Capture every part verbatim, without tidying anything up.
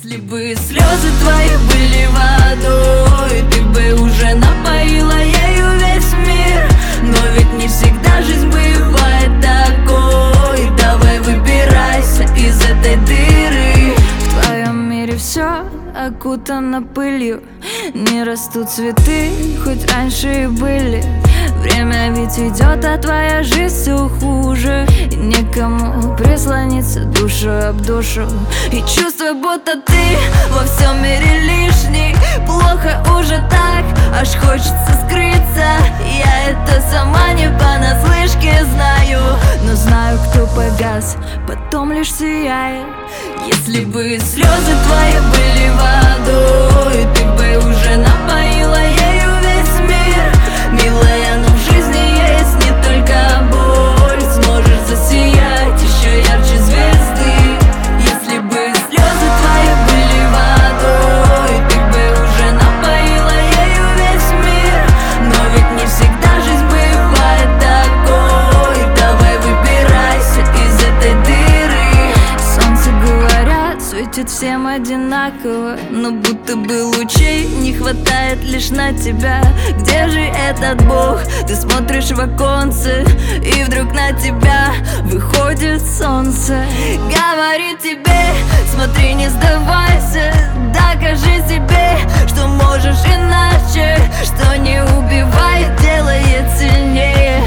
Если бы слезы твои были водой, ты бы уже напоила ею весь мир. Но ведь не всегда жизнь бывает такой. Давай выбирайся из этой дыры. В твоем мире все окутано пылью, не растут цветы, хоть раньше и были. Время ведь идет, а твоя жизнь все хуже. И некому прислониться душу об душу. И чувство, будто ты во всем мире лишний. Плохо уже так, аж хочется скрыться. Я это сама не понаслышке знаю, но знаю, кто погас, потом лишь сияет. Если бы слезы твои были водой, ты бы уже напоила ею весь мир. Милая, но в жизни есть не только боль. Сможешь засиять еще ярче звезды. Если бы слезы твои были водой, ты бы уже напоила ею весь мир. Но ведь не всегда жизнь бывает такой. Давай выбирайся из этой дыры. Солнце, говорят, светит всем одинаково, но будто бы лучей не хватает лишь на тебя. Где же этот Бог? Ты смотришь в оконце, и вдруг на тебя выходит солнце. Говорит тебе, смотри, не сдавайся. Докажи себе, что можешь иначе. Что не убивает, делает сильнее.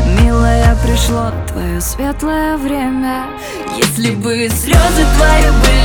Милая, пришло твое светлое время. Если бы слезы твои были